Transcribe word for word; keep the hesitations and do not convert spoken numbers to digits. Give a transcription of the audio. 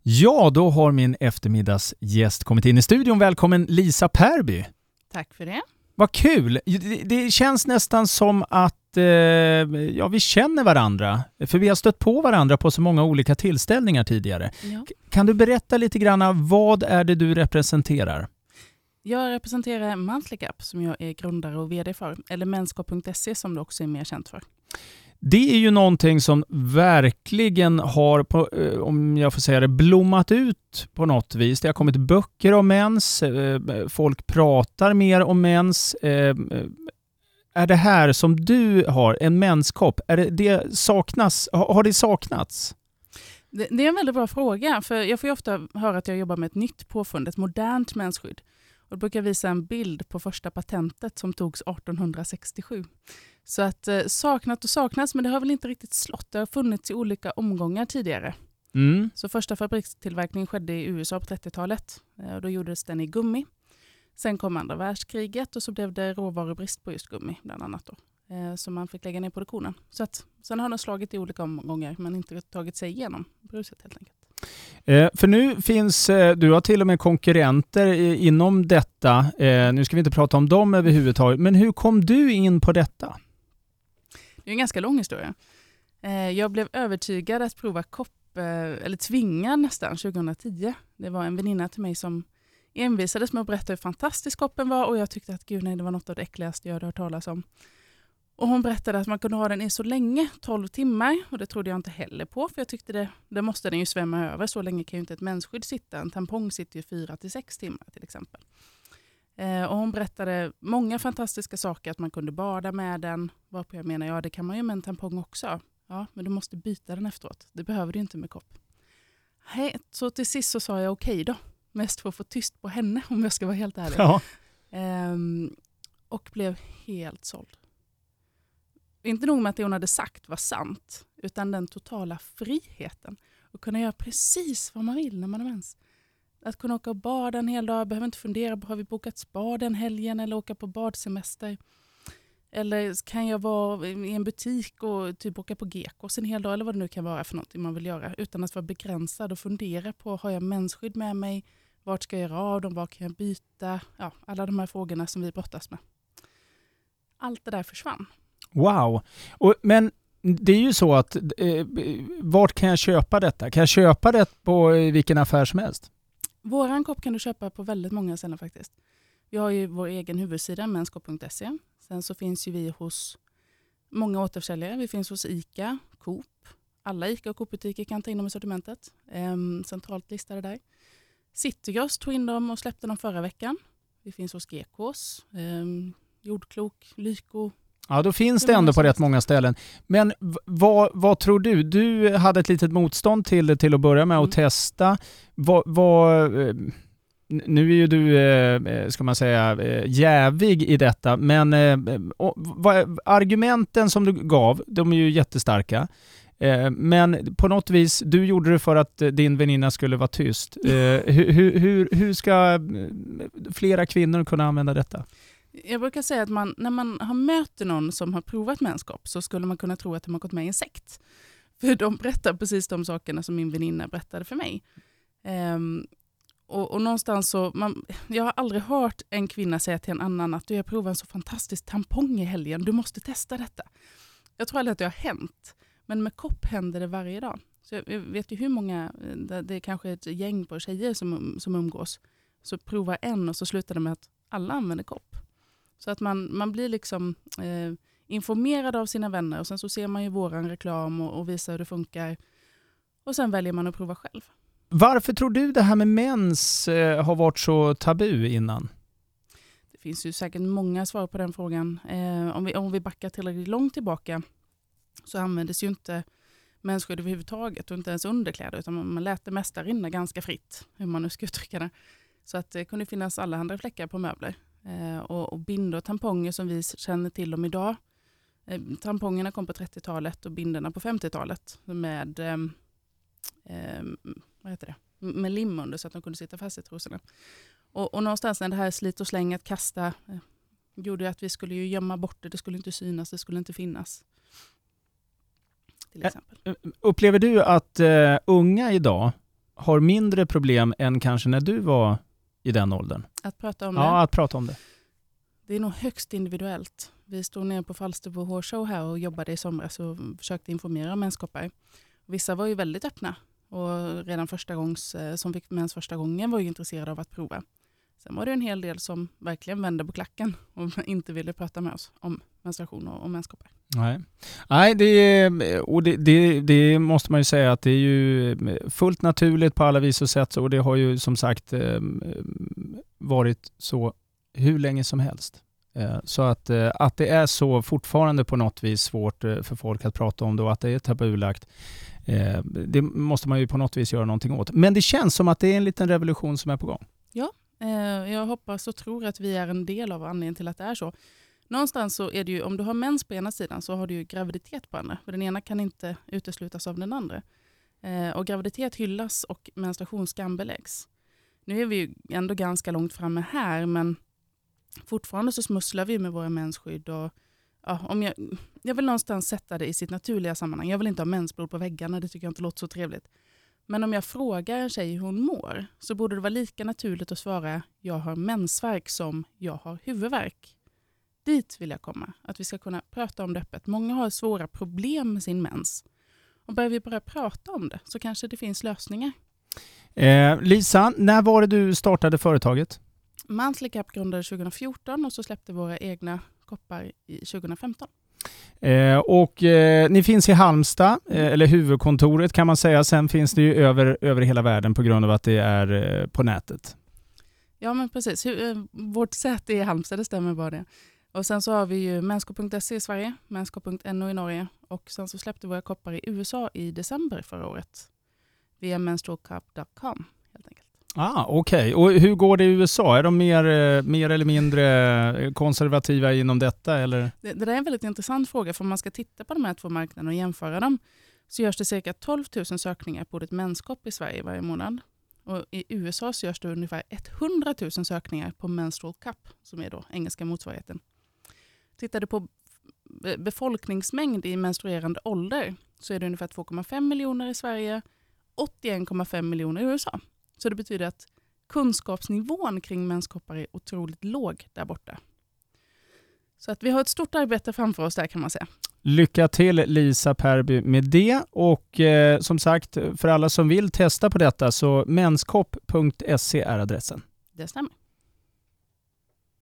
Ja, då har min eftermiddagsgäst kommit in i studion. Välkommen Lisa Perby. Tack för det. Vad kul. Det, det känns nästan som att eh, ja, vi känner varandra. För vi har stött på varandra på så många olika tillställningar tidigare. Ja. Kan du berätta lite grann, vad är det du representerar? Jag representerar Monthly Gap som jag är grundare och vd för. Eller menskap punkt se som du också är mer känt för. Det är ju någonting som verkligen har, på, om jag får säga det, blommat ut på något vis. Det har kommit böcker om mens, folk pratar mer om mens. Är det här som du har, en menskopp, är det, det saknas, har det saknats? Det, det är en väldigt bra fråga, för jag får ju ofta höra att jag jobbar med ett nytt påfund, ett modernt mensskydd. Och då brukar jag visa en bild på första patentet som togs arton sextiosju. Så att eh, saknat och saknas, men det har väl inte riktigt slått. Det har funnits i olika omgångar tidigare. Mm. Så första fabrikstillverkningen skedde i U S A på trettiotalet. Eh, och då gjordes den i gummi. Sen kom andra världskriget och så blev det råvarubrist på just gummi bland annat då. Eh, så man fick lägga ner produktionen. Så att, sen har den slagit i olika omgångar men inte tagit sig igenom bruset helt enkelt. Eh, för nu finns, eh, du har till och med konkurrenter eh, inom detta. Eh, nu ska vi inte prata om dem överhuvudtaget. Men hur kom du in på detta? Det är en ganska lång historia. Eh, jag blev övertygad att prova kopp, eh, eller tvingad nästan, tjugohundratio. Det var en väninna till mig som envisades med att berätta hur fantastisk koppen var och jag tyckte att gud nej, det var något av det äckligaste jag hade hört talas om. Och hon berättade att man kunde ha den i så länge, tolv timmar. Och det trodde jag inte heller på. För jag tyckte det, det måste den ju svämma över. Så länge kan ju inte ett mensskydd sitta. En tampong sitter ju fyra till sex timmar till exempel. Eh, och hon berättade många fantastiska saker. Att man kunde bada med den. Varpå jag menar, ja det kan man ju med en tampong också. Ja, men du måste byta den efteråt. Det behöver du inte med kopp. Hej, så till sist så sa jag okej då. Mest för att få tyst på henne om jag ska vara helt ärlig. Ja. Eh, och blev helt såld. Inte nog med att det hon hade sagt var sant, utan den totala friheten. Att kunna göra precis vad man vill när man har mens. Att kunna åka och bada en hel dag, behöver inte fundera på har vi bokat spa den helgen eller åka på badsemester. Eller kan jag vara i en butik och typ åka på gekos en hel dag eller vad det nu kan vara för något man vill göra. Utan att vara begränsad och fundera på har jag mensskydd med mig, vart ska jag göra av dem, vad kan jag byta. Ja, alla de här frågorna som vi brottas med. Allt det där försvann. Wow. Och, men det är ju så att eh, vart kan jag köpa detta? Kan jag köpa det på eh, vilken affär som helst? Våran kopp kan du köpa på väldigt många ställen faktiskt. Vi har ju vår egen huvudsida, menskap punkt se. Sen så finns ju vi hos många återförsäljare. Vi finns hos ICA, Coop. Alla ICA och Coop-butiker kan ta in dem i sortimentet. Ehm, centralt listade där. Citygross tog in dem och släppte dem förra veckan. Vi finns hos G Ks, ehm, Jordklok, Lyko. Ja, då finns det ändå på rätt många ställen. Men v- vad, vad tror du? Du hade ett litet motstånd till, till att börja med att mm. testa. Vad, vad, nu är ju du, eh, ska man säga, eh, jävig i detta. Men eh, vad, argumenten som du gav, de är ju jättestarka. Eh, men på något vis, du gjorde det för att din väninna skulle vara tyst. Eh, hur, hur, hur ska flera kvinnor kunna använda detta? Jag brukar säga att man, när man har möter någon som har provat menskap så skulle man kunna tro att de har gått med i en sekt. För de berättar precis de sakerna som min väninna berättade för mig. Um, och, och någonstans så, man, jag har aldrig hört en kvinna säga till en annan att du har provat en så fantastisk tampong i helgen, du måste testa detta. Jag tror aldrig att det har hänt, men med kopp händer det varje dag. Så jag vet ju hur många, det är kanske ett gäng på tjejer som, som umgås, så provar en och så slutar det med att alla använder kopp. Så att man, man blir liksom eh, informerad av sina vänner och sen så ser man ju våran reklam och, och visar hur det funkar. Och sen väljer man att prova själv. Varför tror du det här med mens eh, har varit så tabu innan? Det finns ju säkert många svar på den frågan. Eh, om, vi, om vi backar tillräckligt långt tillbaka så användes ju inte mensskydd överhuvudtaget och inte ens underkläder utan man, man lät det mesta rinna ganska fritt, hur man nu ska uttrycka det. Så att det kunde finnas alla andra fläckar på möbler. Eh, och, och bindor och tamponger som vi känner till dem idag. Eh, tampongerna kom på trettiotalet och binderna på femtiotalet med, eh, eh, vad heter det? med lim under så att de kunde sitta fast i trosorna. Och, och någonstans när det här slit och släng att kasta eh, gjorde att vi skulle ju gömma bort det. Det skulle inte synas, det skulle inte finnas. Till exempel. Upplever du att uh, unga idag har mindre problem än kanske när du var i den åldern? Att prata om ja, det? Ja, att prata om det. Det är nog högst individuellt. Vi stod nere på Falsterbo Hårshow här och jobbade i somras och försökte informera om menskoppar. Vissa var ju väldigt öppna och redan första gångs, som fick mens första gången var ju intresserade av att prova. Sen var det en hel del som verkligen vände på klacken och inte ville prata med oss om menstruation och om menskoppar. Nej, Nej det, och det, det, det måste man ju säga att det är ju fullt naturligt på alla vis och sätt, och det har ju som sagt varit så hur länge som helst. Så att, att det är så fortfarande på något vis svårt för folk att prata om det och att det är tabulagt, det måste man ju på något vis göra någonting åt. Men det känns som att det är en liten revolution som är på gång. Ja, jag hoppas och tror att vi är en del av anledningen till att det är så. Någonstans så är det ju, om du har mens på ena sidan så har du ju graviditet på andra. För den ena kan inte uteslutas av den andra. Och graviditet hyllas och menstruation skambeläggs. Nu är vi ju ändå ganska långt framme här, men fortfarande så smusslar vi med våra mensskydd. Och, ja, om jag, jag vill någonstans sätta det i sitt naturliga sammanhang. Jag vill inte ha mensblod på väggarna, det tycker jag inte låter så trevligt. Men om jag frågar en tjej hur hon mår så borde det vara lika naturligt att svara jag har mensvärk som jag har huvudvärk. Dit vill jag komma, att vi ska kunna prata om det öppet. Många har svåra problem med sin mens. Och börjar vi bara prata om det så kanske det finns lösningar. Eh, Lisa, när var det du startade företaget? Monthly Cup grundade tjugo fjorton och så släppte våra egna koppar i tjugo femton. Eh, och eh, ni finns i Halmstad, eh, eller huvudkontoret kan man säga. Sen finns det ju över, över hela världen på grund av att det är eh, på nätet. Ja, men precis. Hu- eh, vårt säte är i Halmstad, det stämmer bara det. Och sen så har vi ju mensko punkt se i Sverige, mensko punkt no i Norge och sen så släppte våra koppar i U S A i december förra året via menstrual cup dot com helt enkelt. Ah, okej. Okay. Och hur går det i U S A? Är de mer, mer eller mindre konservativa inom detta? Eller? Det, det där är en väldigt intressant fråga, för om man ska titta på de här två marknaderna och jämföra dem så görs det cirka tolv tusen sökningar på ett menskopp i Sverige varje månad. Och i U S A så görs det ungefär hundra tusen sökningar på menstrual cup, som är då engelska motsvarigheten. Tittar du på befolkningsmängd i menstruerande ålder så är det ungefär två komma fem miljoner i Sverige, åttioen komma fem miljoner i U S A. Så det betyder att kunskapsnivån kring menskoppar är otroligt låg där borta. Så att vi har ett stort arbete framför oss där, kan man säga. Lycka till Lisa Perby med det, och eh, som sagt för alla som vill testa på detta så menskopp punkt se är adressen. Det stämmer.